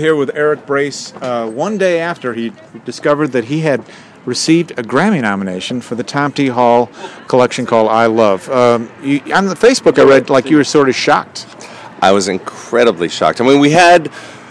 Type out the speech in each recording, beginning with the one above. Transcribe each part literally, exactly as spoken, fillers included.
Here with Eric Brace, uh, one day after he discovered that he had received a Grammy nomination for the Tom T. Hall collection called I Love. Um, you, on the Facebook, I read like you were sort of shocked. I was incredibly shocked. I mean, we had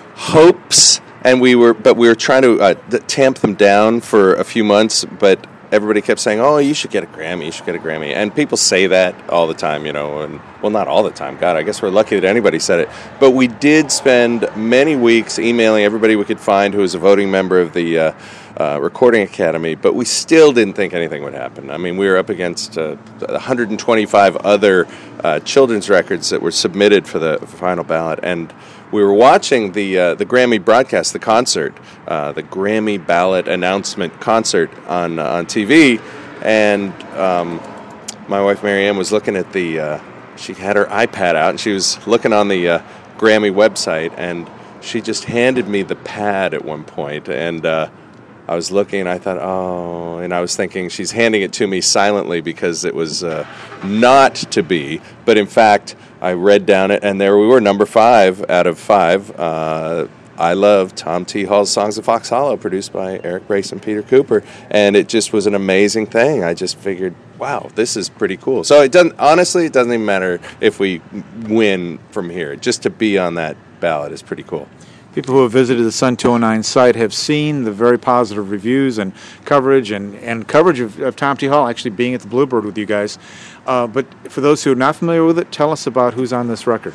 hopes, and we were, but we were trying to uh, tamp them down for a few months. But everybody kept saying, "Oh, you should get a Grammy. You should get a Grammy." And people say that all the time, you know. And well, not all the time. God, I guess we're lucky that anybody said it. But we did spend many weeks emailing everybody we could find who was a voting member of the uh, uh, Recording Academy. But we still didn't think anything would happen. I mean, we were up against uh, one hundred twenty-five other uh, children's records that were submitted for the final ballot, and we were watching the uh, the Grammy broadcast, the concert, uh, the Grammy ballot announcement concert on uh, on T V, and um, my wife Marianne was looking at the. Uh, she had her iPad out and she was looking on the uh, Grammy website, and she just handed me the pad at one point, and uh, I was looking, and I thought, oh, and I was thinking she's handing it to me silently because it was uh, not to be, but in fact. I read down it, and there we were, number five out of five. Uh, I Love Tom T. Hall's Songs of Fox Hollow, produced by Eric Brace and Peter Cooper, and it just was an amazing thing. I just figured, wow, this is pretty cool. So it doesn't. Honestly, it doesn't even matter if we win from here. Just to be on that ballot is pretty cool. People who have visited the Sun two oh nine site have seen the very positive reviews and coverage and, and coverage of, of Tom T. Hall actually being at the Bluebird with you guys. Uh, but for those who are not familiar with it, tell us about who's on this record.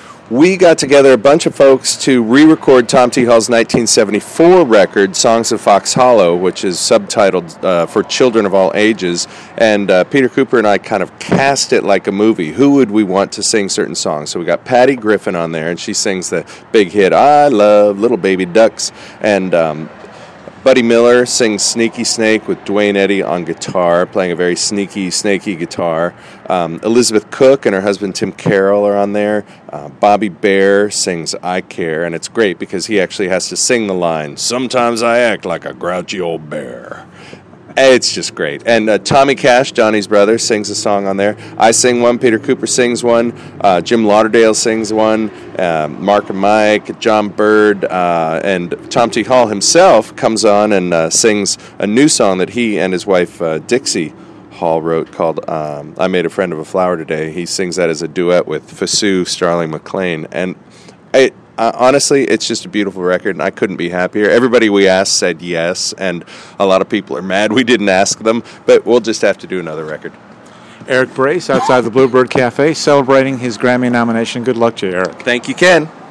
We got together a bunch of folks to re-record Tom T. Hall's nineteen seventy-four record, Songs of Fox Hollow, which is subtitled uh, for children of all ages. And uh, Peter Cooper and I kind of cast it like a movie. Who would we want to sing certain songs? So we got Patty Griffin on there, and she sings the big hit, I Love Little Baby Ducks. And um, Buddy Miller sings Sneaky Snake with Dwayne Eddy on guitar, playing a very sneaky, snaky guitar. Um, Elizabeth Cook and her husband Tim Carroll are on there. Uh, Bobby Bare sings I Care, and it's great because he actually has to sing the line, sometimes I act like a grouchy old bear. It's just great. And uh, Tommy Cash, Johnny's brother, sings a song on there. I sing one. Peter Cooper sings one. Uh, Jim Lauderdale sings one. Uh, Mark and Mike, John Bird, uh, and Tom T. Hall himself comes on and uh, sings a new song that he and his wife uh, Dixie Hall wrote called um, I Made a Friend of a Flower Today. He sings that as a duet with Fasu Starling McLean. And it Uh, honestly, it's just a beautiful record, and I couldn't be happier. Everybody we asked said yes, and a lot of people are mad we didn't ask them, but we'll just have to do another record. Eric Brace, outside the Bluebird Cafe, celebrating his Grammy nomination. Good luck to you, Eric. Thank you, Ken.